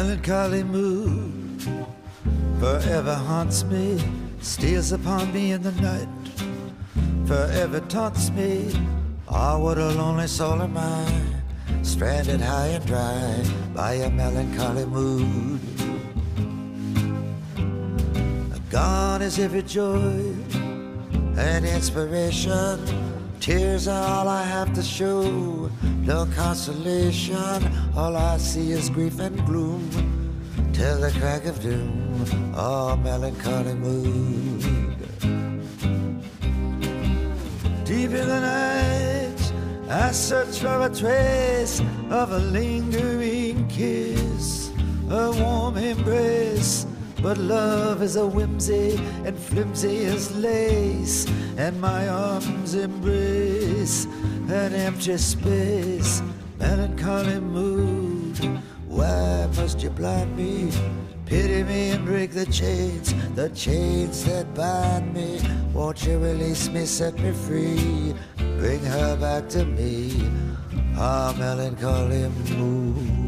melancholy mood forever haunts me, steals upon me in the night, forever taunts me. Ah, what a lonely soul am I, stranded high and dry by a melancholy mood. Gone is every joy and inspiration, tears are all I have to show, no consolation, all I see is grief and gloom, till the crack of doom, oh melancholy mood. Deep in the night, I search for a trace of a lingering kiss, a warm embrace, but love is a whimsy and flimsy as lace, and my arms embrace an empty space. Melancholy mood, why must you blind me? Pity me and break the chains that bind me. Won't you release me, set me free, bring her back to me? Ah, melancholy mood.